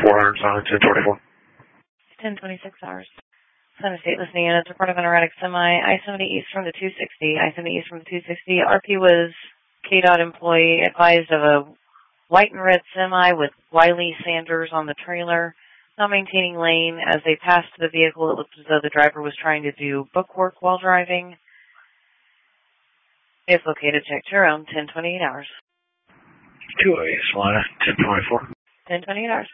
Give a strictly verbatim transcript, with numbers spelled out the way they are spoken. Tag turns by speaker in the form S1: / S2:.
S1: four hundred on ten twenty-four.
S2: ten twenty-six hours. Sun State listening in. It's report of an erratic semi. I seventy east from the two sixty. I seventy east from the two sixty. R P was K DOT employee advised of a white and red semi with Wiley Sanders on the trailer, not maintaining lane. As they passed the vehicle, it looked as though the driver was trying to do bookwork while driving. If located, check to around ten twenty-eight hours.
S1: two oh eight, Solana, ten twenty-four.
S2: ten twenty-eight hours.